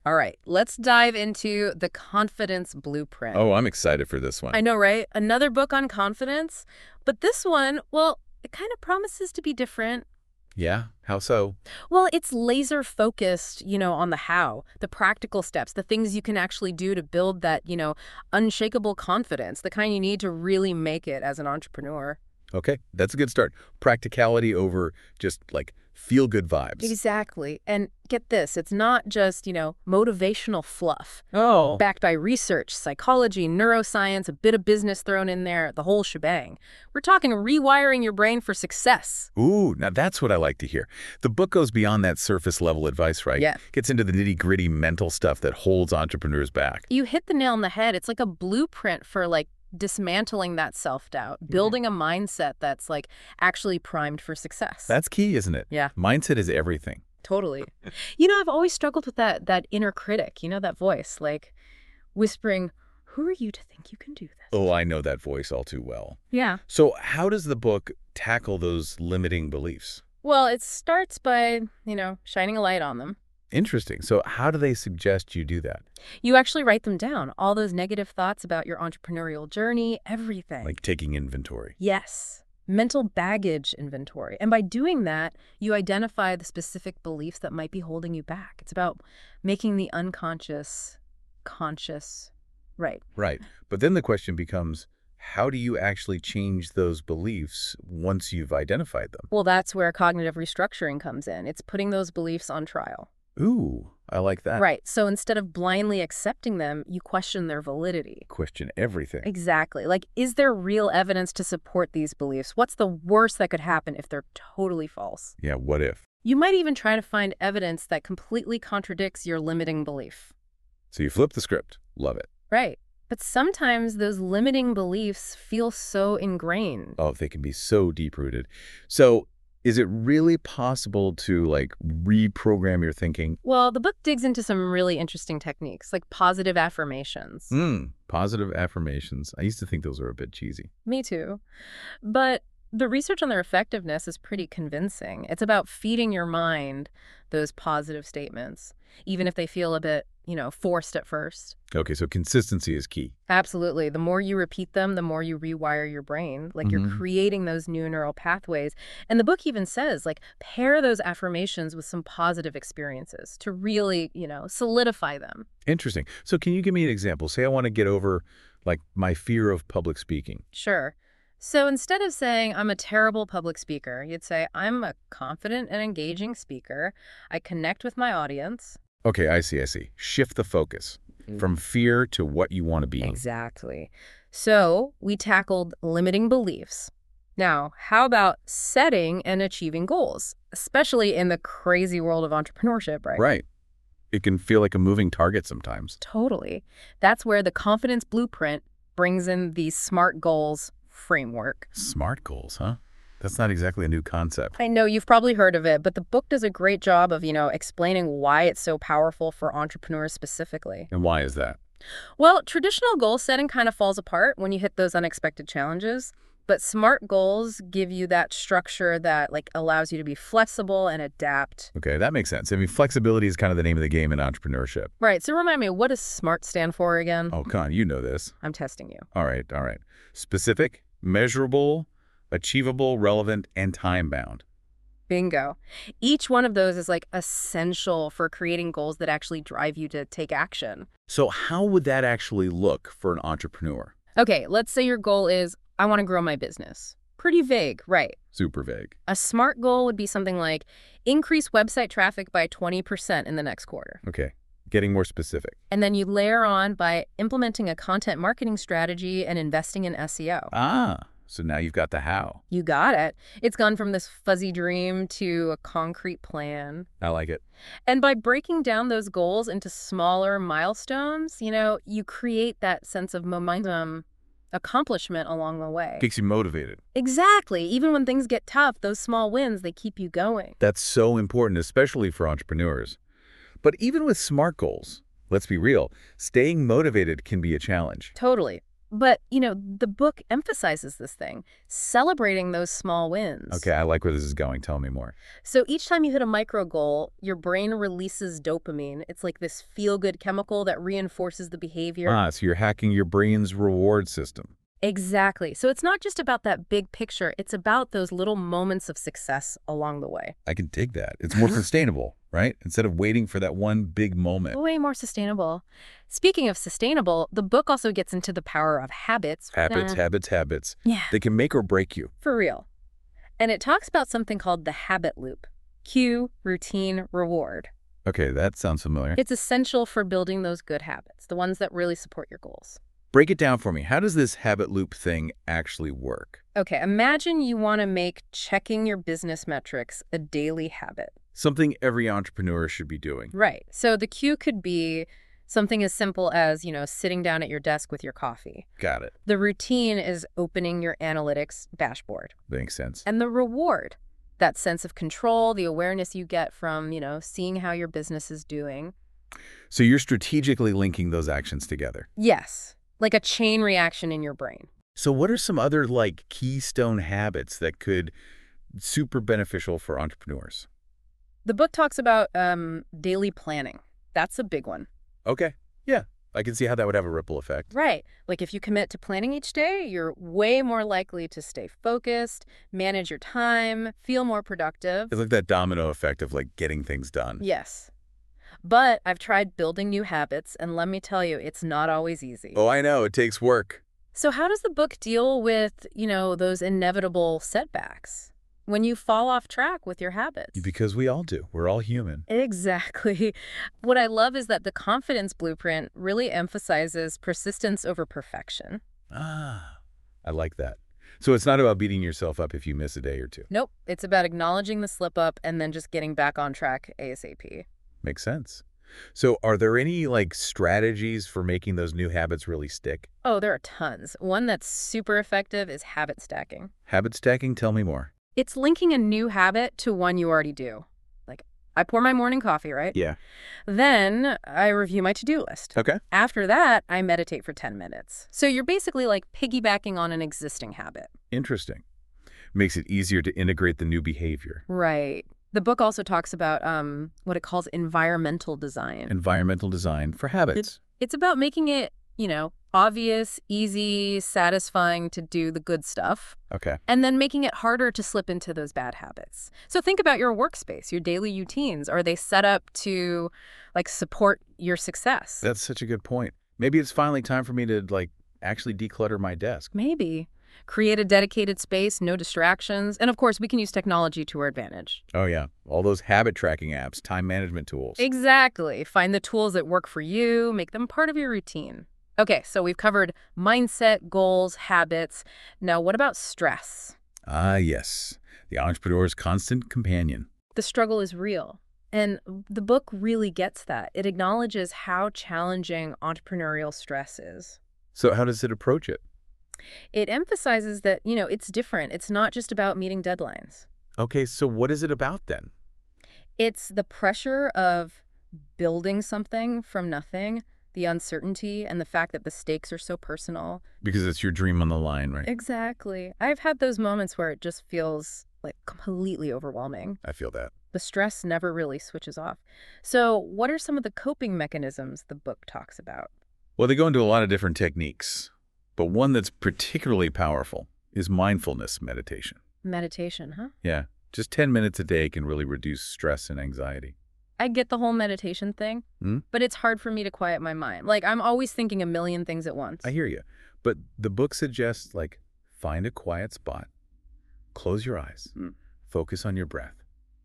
All right, let's dive into The Confidence Blueprint. Oh, I'm excited for this one. I know, right? Another book on confidence. But this one, well, it kind of promises to be different. Yeah? How so? Well, it's laser focused, on the how, the practical steps, the things you can actually do to build that, unshakable confidence, the kind you need to really make it as an entrepreneur. Okay, that's a good start. Practicality over just, like, feel-good vibes. Exactly. And get this, it's not just, motivational fluff. Oh. Backed by research, psychology, neuroscience, a bit of business thrown in there, the whole shebang. We're talking rewiring your brain for success. Ooh, now that's what I like to hear. The book goes beyond that surface-level advice, right? Yeah. Gets into the nitty-gritty mental stuff that holds entrepreneurs back. You hit the nail on the head. It's like a blueprint for dismantling that self-doubt, building a mindset that's actually primed for success. That's key, isn't it? Yeah. Mindset is everything. Totally. I've always struggled with that inner critic, that voice, whispering, who are you to think you can do this? Oh, I know that voice all too well. Yeah. So how does the book tackle those limiting beliefs? Well, it starts by, shining a light on them. Interesting. So how do they suggest you do that? You actually write them down, all those negative thoughts about your entrepreneurial journey, everything. Like taking inventory. Yes. Mental baggage inventory. And by doing that, you identify the specific beliefs that might be holding you back. It's about making the unconscious conscious. Right. Right. But then the question becomes, how do you actually change those beliefs once you've identified them? Well, that's where cognitive restructuring comes in. It's putting those beliefs on trial. Ooh, I like that. Right. So instead of blindly accepting them, you question their validity. Question everything. Exactly. Is there real evidence to support these beliefs? What's the worst that could happen if they're totally false? Yeah, what if? You might even try to find evidence that completely contradicts your limiting belief. So you flip the script. Love it. Right. But sometimes those limiting beliefs feel so ingrained. Oh, they can be so deep-rooted. So is it really possible to, reprogram your thinking? Well, the book digs into some really interesting techniques, like positive affirmations. Positive affirmations. I used to think those were a bit cheesy. Me too. But the research on their effectiveness is pretty convincing. It's about feeding your mind those positive statements, even if they feel a bit, forced at first. Okay, so consistency is key. Absolutely. The more you repeat them, the more you rewire your brain. You're creating those new neural pathways. And the book even says, pair those affirmations with some positive experiences to really, solidify them. Interesting. So can you give me an example? Say I want to get over, my fear of public speaking. Sure. So instead of saying, I'm a terrible public speaker, you'd say, I'm a confident and engaging speaker. I connect with my audience. Okay, I see. Shift the focus from fear to what you want to be. Exactly. So we tackled limiting beliefs. Now, how about setting and achieving goals, especially in the crazy world of entrepreneurship, right? Right. It can feel like a moving target sometimes. Totally. That's where the Confidence Blueprint brings in the SMART goals framework. SMART goals, huh? That's not exactly a new concept. I know you've probably heard of it, but the book does a great job of, explaining why it's so powerful for entrepreneurs specifically. And why is that? Well, traditional goal setting kind of falls apart when you hit those unexpected challenges, but SMART goals give you that structure that allows you to be flexible and adapt. Okay, that makes sense. I mean, flexibility is kind of the name of the game in entrepreneurship. Right. So remind me, what does SMART stand for again? Oh, Con, you know this. I'm testing you. All right. Specific, measurable, achievable, relevant, and time-bound. Bingo. Each one of those is essential for creating goals that actually drive you to take action. So how would that actually look for an entrepreneur? Okay, let's say your goal is, I want to grow my business. Pretty vague, right? Super vague. A SMART goal would be something like increase website traffic by 20% in the next quarter. Okay, getting more specific. And then you layer on by implementing a content marketing strategy and investing in SEO. So now you've got the how. You got it. It's gone from this fuzzy dream to a concrete plan. I like it. And by breaking down those goals into smaller milestones, you create that sense of momentum, accomplishment along the way. Keeps you motivated. Exactly. Even when things get tough, those small wins, they keep you going. That's so important, especially for entrepreneurs. But even with SMART goals, let's be real, staying motivated can be a challenge. Totally. But, the book emphasizes this thing, celebrating those small wins. Okay, I like where this is going. Tell me more. So each time you hit a micro goal, your brain releases dopamine. It's like this feel-good chemical that reinforces the behavior. So you're hacking your brain's reward system. Exactly. So it's not just about that big picture. It's about those little moments of success along the way. I can dig that. It's more sustainable, right? Instead of waiting for that one big moment. Way more sustainable. Speaking of sustainable, the book also gets into the power of habits. Habits. Yeah. They can make or break you. For real. And it talks about something called the habit loop. Cue, routine, reward. Okay, that sounds familiar. It's essential for building those good habits, the ones that really support your goals. Break it down for me. How does this habit loop thing actually work? Okay, imagine you want to make checking your business metrics a daily habit. Something every entrepreneur should be doing. Right. So the cue could be something as simple as, sitting down at your desk with your coffee. Got it. The routine is opening your analytics dashboard. Makes sense. And the reward, that sense of control, the awareness you get from, seeing how your business is doing. So you're strategically linking those actions together. Yes. Like a chain reaction in your brain. So what are some other keystone habits that could super beneficial for entrepreneurs? The book talks about daily planning. That's a big one. Okay. Yeah. I can see how that would have a ripple effect. Right. Like if you commit to planning each day, you're way more likely to stay focused, manage your time, feel more productive. It's like that domino effect of getting things done. Yes. But I've tried building new habits, and let me tell you, it's not always easy. Oh, I know. It takes work. So how does the book deal with, those inevitable setbacks when you fall off track with your habits? Because we all do. We're all human. Exactly. What I love is that the confidence blueprint really emphasizes persistence over perfection. I like that. So it's not about beating yourself up if you miss a day or two. Nope. It's about acknowledging the slip up and then just getting back on track ASAP. Makes sense. So are there any strategies for making those new habits really stick? Oh, there are tons. One that's super effective is habit stacking. Habit stacking? Tell me more. It's linking a new habit to one you already do. Like, I pour my morning coffee, right? Yeah. Then I review my to-do list. Okay. After that, I meditate for 10 minutes. So you're basically piggybacking on an existing habit. Interesting. Makes it easier to integrate the new behavior. Right. The book also talks about what it calls environmental design. Environmental design for habits. It's about making it, obvious, easy, satisfying to do the good stuff. Okay. And then making it harder to slip into those bad habits. So think about your workspace, your daily routines. Are they set up to support your success? That's such a good point. Maybe it's finally time for me to actually declutter my desk. Maybe. Create a dedicated space, no distractions. And of course, we can use technology to our advantage. Oh, yeah. All those habit tracking apps, time management tools. Exactly. Find the tools that work for you, make them part of your routine. Okay, so we've covered mindset, goals, habits. Now, what about stress? Yes. The entrepreneur's constant companion. The struggle is real. And the book really gets that. It acknowledges how challenging entrepreneurial stress is. So how does it approach it? It emphasizes that, it's different. It's not just about meeting deadlines. Okay, so what is it about then? It's the pressure of building something from nothing, the uncertainty, and the fact that the stakes are so personal. Because it's your dream on the line, right? Exactly. I've had those moments where it just feels completely overwhelming. I feel that. The stress never really switches off. So what are some of the coping mechanisms the book talks about? Well, they go into a lot of different techniques. But one that's particularly powerful is mindfulness meditation. Meditation, huh? Yeah. Just 10 minutes a day can really reduce stress and anxiety. I get the whole meditation thing, but it's hard for me to quiet my mind. I'm always thinking a million things at once. I hear you. But the book suggests, find a quiet spot, close your eyes, focus on your breath,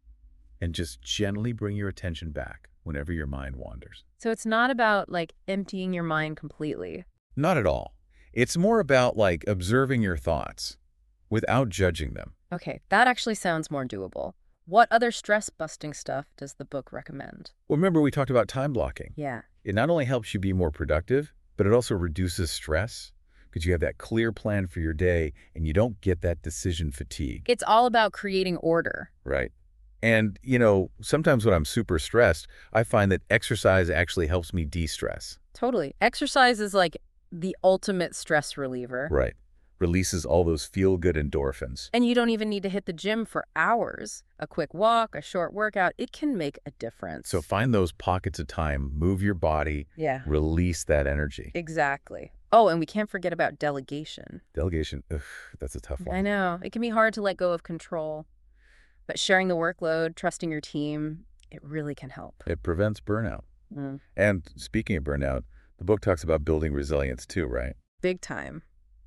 and just gently bring your attention back whenever your mind wanders. So it's not about, emptying your mind completely. Not at all. It's more about, observing your thoughts without judging them. Okay, that actually sounds more doable. What other stress-busting stuff does the book recommend? Well, remember we talked about time blocking. Yeah. It not only helps you be more productive, but it also reduces stress because you have that clear plan for your day and you don't get that decision fatigue. It's all about creating order. Right. And, sometimes when I'm super stressed, I find that exercise actually helps me de-stress. Totally. Exercise is the ultimate stress reliever. Right. Releases all those feel-good endorphins. And you don't even need to hit the gym for hours. A quick walk, a short workout, it can make a difference. So find those pockets of time, move your body, yeah, release that energy. exactly. Oh, and we can't forget about delegation. Delegation, ugh, that's a tough one. I know. It can be hard to let go of control. But sharing the workload, trusting your team, it really can help. It prevents burnout. Mm. And speaking of burnout, the book talks about building resilience too, right? Big time.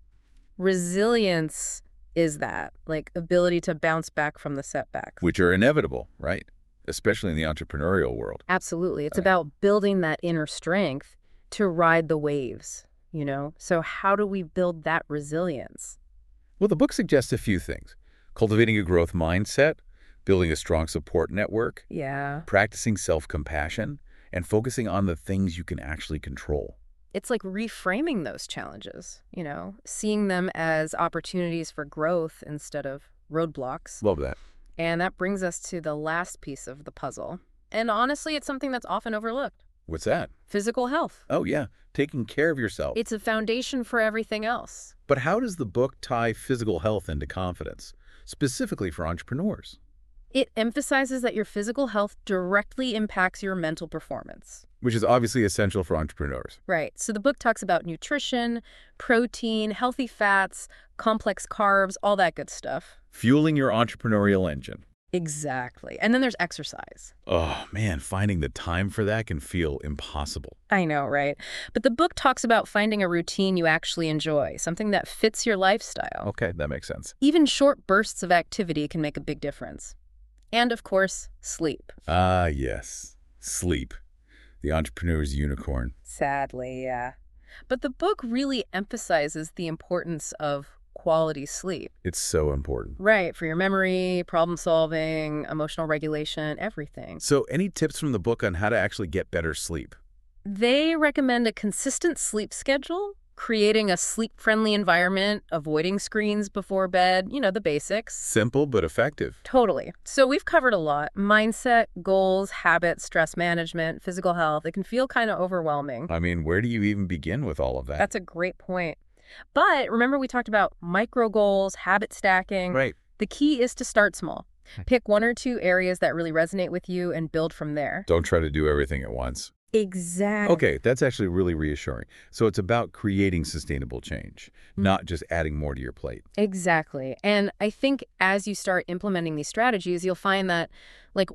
Resilience is that, like, ability to bounce back from the setbacks. Which are inevitable, right? Especially in the entrepreneurial world. Absolutely. It's about building that inner strength to ride the waves, you know? So how do we build that resilience? Well, the book suggests a few things. Cultivating a growth mindset, building a strong support network, Yeah. practicing self-compassion, and focusing on the things you can actually control. It's like reframing those challenges, you know, seeing them as opportunities for growth instead of roadblocks. Love that. And that brings us to the last piece of the puzzle. And honestly, it's something that's often overlooked. What's that? Physical health. Oh, yeah. Taking care of yourself. It's a foundation for everything else. But how does the book tie physical health into confidence, specifically for entrepreneurs? It emphasizes that your physical health directly impacts your mental performance. Which is obviously essential for entrepreneurs. Right. So the book talks about nutrition, protein, healthy fats, complex carbs, all that good stuff. Fueling your entrepreneurial engine. Exactly. And then there's exercise. Oh, man, finding the time for that can feel impossible. I know, right? But the book talks about finding a routine you actually enjoy, something that fits your lifestyle. Okay, that makes sense. Even short bursts of activity can make a big difference. And, of course, sleep. Ah, yes. Sleep. The entrepreneur's unicorn. Sadly, yeah. But the book really emphasizes the importance of quality sleep. It's so important. Right, for your memory, problem solving, emotional regulation, everything. So any tips from the book on how to actually get better sleep? They recommend a consistent sleep schedule, creating a sleep-friendly environment, avoiding screens before bed, you know, the basics. Simple but effective. Totally. So we've covered a lot. Mindset, goals, habits, stress management, physical health. It can feel kind of overwhelming. I mean, where do you even begin with all of that? That's a great point. But remember we talked about micro goals, habit stacking. Right. The key is to start small. Pick one or two areas that really resonate with you and build from there. Don't try to do everything at once. Exactly. Okay, that's actually really reassuring. So it's about creating sustainable change, not just adding more to your plate. Exactly. And I think as you start implementing these strategies, you'll find that, like,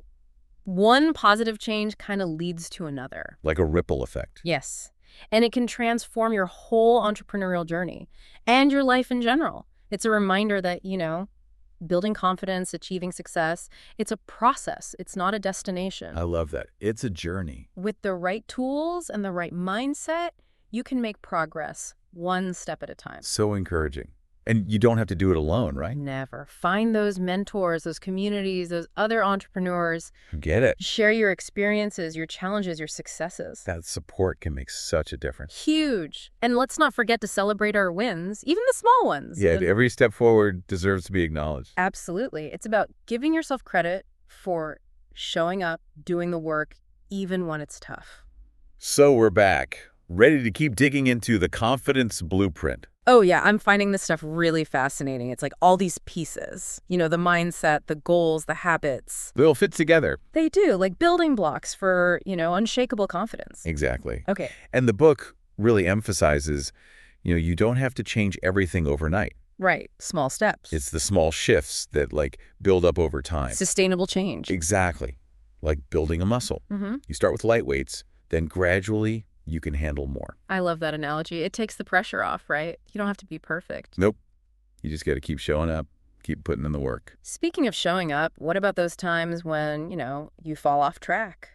one positive change kind of leads to another. Like a ripple effect. Yes. And it can transform your whole entrepreneurial journey and your life in general. It's a reminder that, you know, building confidence, achieving success, it's a process. It's not a destination. I love that. It's a journey. With the right tools and the right mindset, you can make progress one step at a time. So encouraging. And you don't have to do it alone, right? Never. Find those mentors, those communities, those other entrepreneurs. Get it. Share your experiences, your challenges, your successes. That support can make such a difference. Huge. And let's not forget to celebrate our wins, even the small ones. Yeah, every step forward deserves to be acknowledged. Absolutely. It's about giving yourself credit for showing up, doing the work, even when it's tough. So we're back, ready to keep digging into the confidence blueprint. Oh, yeah, I'm finding this stuff really fascinating. It's like all these pieces, you know, the mindset, the goals, the habits. They all fit together. They do, like building blocks for, you know, unshakable confidence. Exactly. Okay. And the book really emphasizes, you don't have to change everything overnight. Right. Small steps. It's the small shifts that, like, build up over time. Sustainable change. Exactly. Like building a muscle. You start with light weights, then gradually you can handle more. I love that analogy. It takes the pressure off, right? You don't have to be perfect. Nope. You just got to keep showing up, keep putting in the work. Speaking of showing up, what about those times when, you know, you fall off track?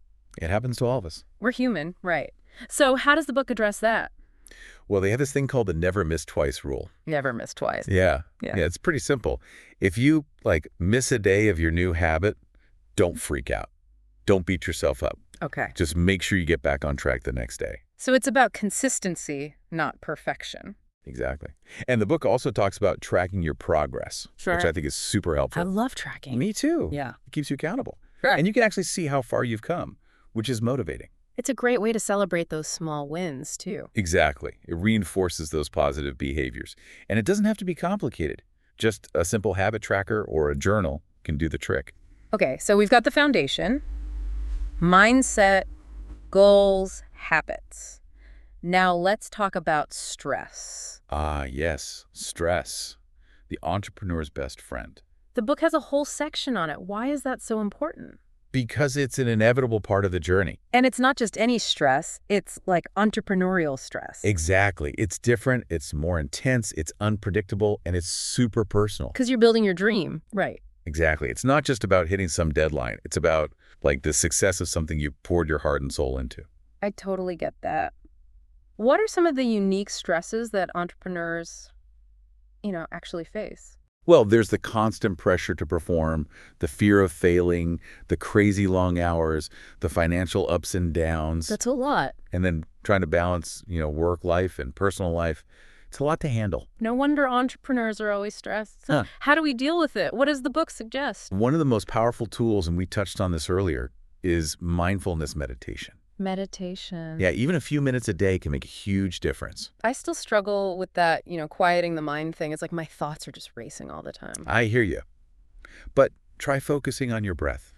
It happens to all of us. We're human, right? So how does the book address that? Well, they have this thing called the never miss twice rule. Never miss twice. Yeah, it's pretty simple. If you, like, miss a day of your new habit, don't freak out. Don't beat yourself up. Okay. Just make sure you get back on track the next day. So it's about consistency, not perfection. Exactly. And the book also talks about tracking your progress, which I think is super helpful. I love tracking. Me too. Yeah. It keeps you accountable. Sure. And you can actually see how far you've come, which is motivating. It's a great way to celebrate those small wins, too. Exactly. It reinforces those positive behaviors. And it doesn't have to be complicated. Just a simple habit tracker or a journal can do the trick. Okay, so we've got the foundation, mindset, goals, habits. Now let's talk about stress. Ah, yes, stress. The entrepreneur's best friend. The book has a whole section on it. Why is that so important? Because it's an inevitable part of the journey. And it's not just any stress, it's like entrepreneurial stress. Exactly. It's different, it's more intense, it's unpredictable, and it's super personal. Because you're building your dream. Right. Exactly. It's not just about hitting some deadline. It's about, like, the success of something you poured your heart and soul into. I totally get that. What are some of the unique stresses that entrepreneurs, actually face? Well, there's the constant pressure to perform, the fear of failing, the crazy long hours, the financial ups and downs. That's a lot. And then trying to balance, work life and personal life. It's a lot to handle. No wonder entrepreneurs are always stressed. So how do we deal with it? What does the book suggest? One of the most powerful tools, and we touched on this earlier, is mindfulness meditation. Meditation. Yeah, even a few minutes a day can make a huge difference. I still struggle with that, quieting the mind thing. It's like my thoughts are just racing all the time. I hear you. But try focusing on your breath,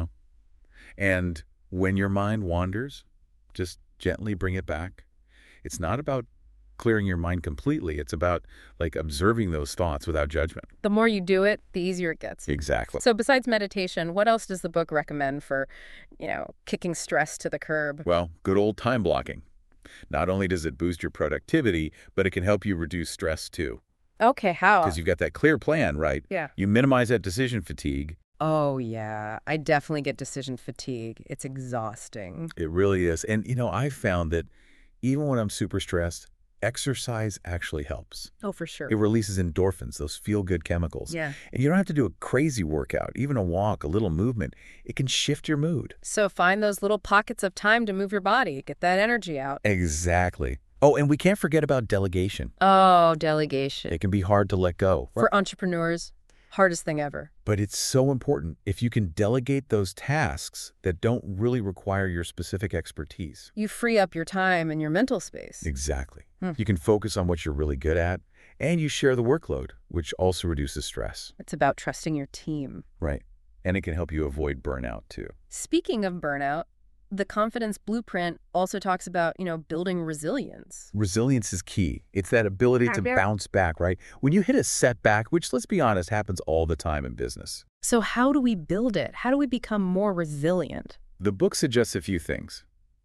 And when your mind wanders, just gently bring it back. It's not about clearing your mind completely. It's about, observing those thoughts without judgment. The more you do it, the easier it gets. Exactly. So besides meditation, what else does the book recommend for, kicking stress to the curb? Well, good old time blocking. Not only does it boost your productivity, but it can help you reduce stress too. Okay, how? Because you've got that clear plan, right? Yeah. You minimize that decision fatigue. Oh, yeah. I definitely get decision fatigue. It's exhausting. It really is. And, I've found that even when I'm super stressed, exercise actually helps. Oh, for sure. It releases endorphins, those feel-good chemicals. Yeah. And you don't have to do a crazy workout, even a walk, a little movement. It can shift your mood. So find those little pockets of time to move your body, get that energy out. Exactly. Oh, and we can't forget about delegation. Oh, delegation. It can be hard to let go. For entrepreneurs, hardest thing ever. But it's so important if you can delegate those tasks that don't really require your specific expertise. You free up your time and your mental space. Exactly. You can focus on what you're really good at, and you share the workload, which also reduces stress. It's about trusting your team. Right. And it can help you avoid burnout, too. Speaking of burnout, the Confidence Blueprint also talks about, building resilience. Resilience is key. It's that ability to bounce back, right? When you hit a setback, which, let's be honest, happens all the time in business. So how do we build it? How do we become more resilient? The book suggests a few things.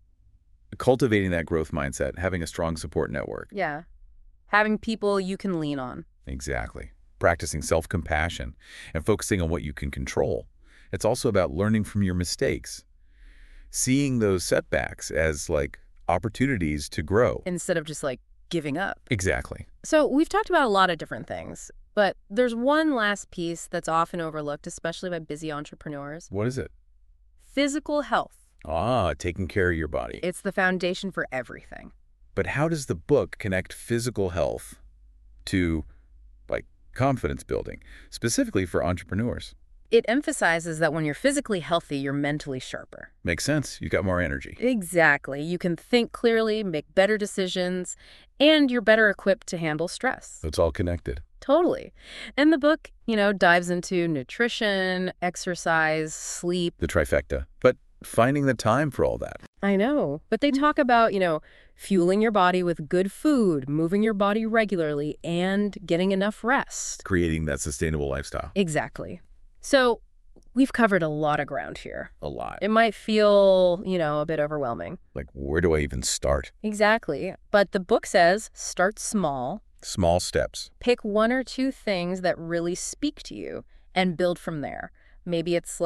Cultivating that growth mindset, having a strong support network. Yeah. Having people you can lean on. Exactly. Practicing self-compassion and focusing on what you can control. It's also about learning from your mistakes. Seeing those setbacks as, opportunities to grow. Instead of just, giving up. Exactly. So we've talked about a lot of different things, but there's one last piece that's often overlooked, especially by busy entrepreneurs. What is it? Physical health. Ah, taking care of your body. It's the foundation for everything. But how does the book connect physical health to, confidence building, specifically for entrepreneurs? It emphasizes that when you're physically healthy, you're mentally sharper. Makes sense. You got more energy. Exactly. You can think clearly, make better decisions, and you're better equipped to handle stress. It's all connected. Totally. And the book, dives into nutrition, exercise, sleep. The trifecta. But finding the time for all that. I know. But they talk about, fueling your body with good food, moving your body regularly, and getting enough rest. Creating that sustainable lifestyle. Exactly. So we've covered a lot of ground here. A lot. It might feel, a bit overwhelming. Where do I even start? Exactly. But the book says start small. Small steps. Pick one or two things that really speak to you and build from there. Maybe it's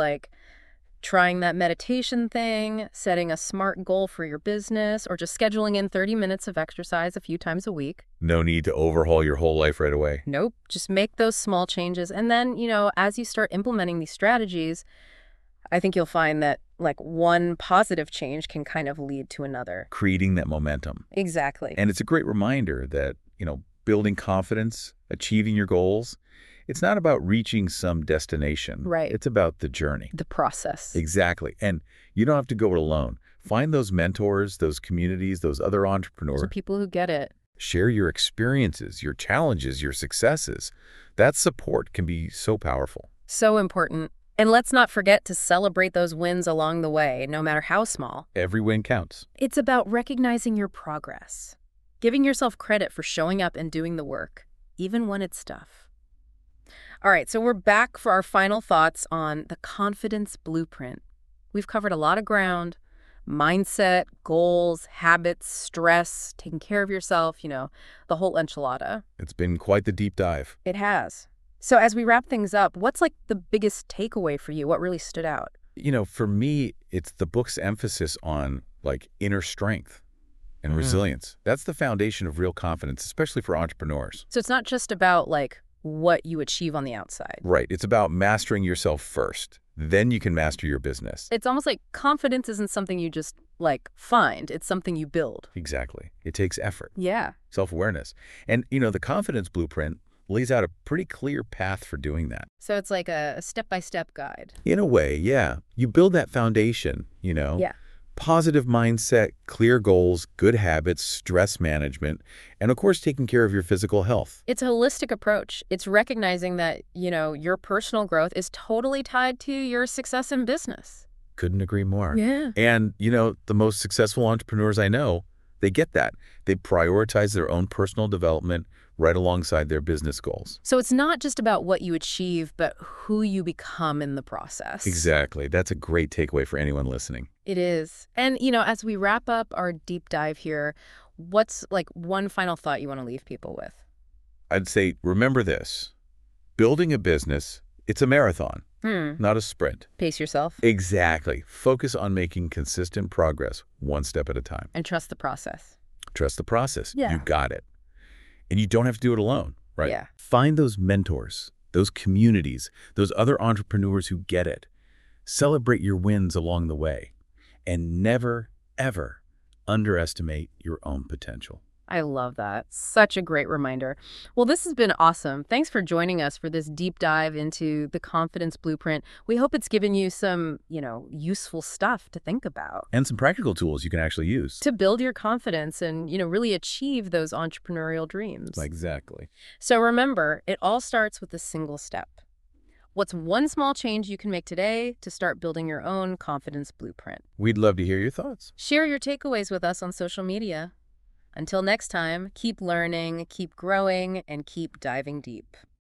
trying that meditation thing, setting a SMART goal for your business, or just scheduling in 30 minutes of exercise a few times a week. No need to overhaul your whole life right away. Nope. Just make those small changes. And then, as you start implementing these strategies, I think you'll find that one positive change can kind of lead to another. Creating that momentum. Exactly. And it's a great reminder that, building confidence, achieving your goals, it's not about reaching some destination. Right. It's about the journey. The process. Exactly. And you don't have to go it alone. Find those mentors, those communities, those other Those entrepreneurs. are people who get it. Share your experiences, your challenges, your successes. That support can be so powerful. So important. And let's not forget to celebrate those wins along the way, no matter how small. Every win counts. It's about recognizing your progress, giving yourself credit for showing up and doing the work, even when it's tough. All right, so we're back for our final thoughts on the confidence blueprint. We've covered a lot of ground: mindset, goals, habits, stress, taking care of yourself, the whole enchilada. It's been quite the deep dive. It has. So as we wrap things up, what's like the biggest takeaway for you? What really stood out? For me, it's the book's emphasis on like inner strength and resilience. That's the foundation of real confidence, especially for entrepreneurs. So it's not just about like what you achieve on the outside. Right. It's about mastering yourself first. Then you can master your business. It's almost like confidence isn't something you just like find. It's something you build. Exactly. It takes effort, Yeah. self-awareness. And, the confidence blueprint lays out a pretty clear path for doing that. So it's like a step-by-step guide. In a way, yeah. You build that foundation, Yeah. Positive mindset, clear goals, good habits, stress management, and of course, taking care of your physical health. It's a holistic approach. It's recognizing that, your personal growth is totally tied to your success in business. Couldn't agree more. Yeah. And, the most successful entrepreneurs I know, they get that. They prioritize their own personal development right alongside their business goals. So it's not just about what you achieve, but who you become in the process. Exactly. That's a great takeaway for anyone listening. It is. And, as we wrap up our deep dive here, what's like one final thought you want to leave people with? I'd say, remember this. Building a business, it's a marathon, not a sprint. Pace yourself. Exactly. Focus on making consistent progress one step at a time. And trust the process. Trust the process. Yeah. You got it. And you don't have to do it alone, right? Yeah. Find those mentors, those communities, those other entrepreneurs who get it. Celebrate your wins along the way. And never, ever underestimate your own potential. I love that. Such a great reminder. Well, this has been awesome. Thanks for joining us for this deep dive into the confidence blueprint. We hope it's given you some, useful stuff to think about. And some practical tools you can actually use. To build your confidence and, really achieve those entrepreneurial dreams. Exactly. So remember, it all starts with a single step. What's one small change you can make today to start building your own confidence blueprint? We'd love to hear your thoughts. Share your takeaways with us on social media. Until next time, keep learning, keep growing, and keep diving deep.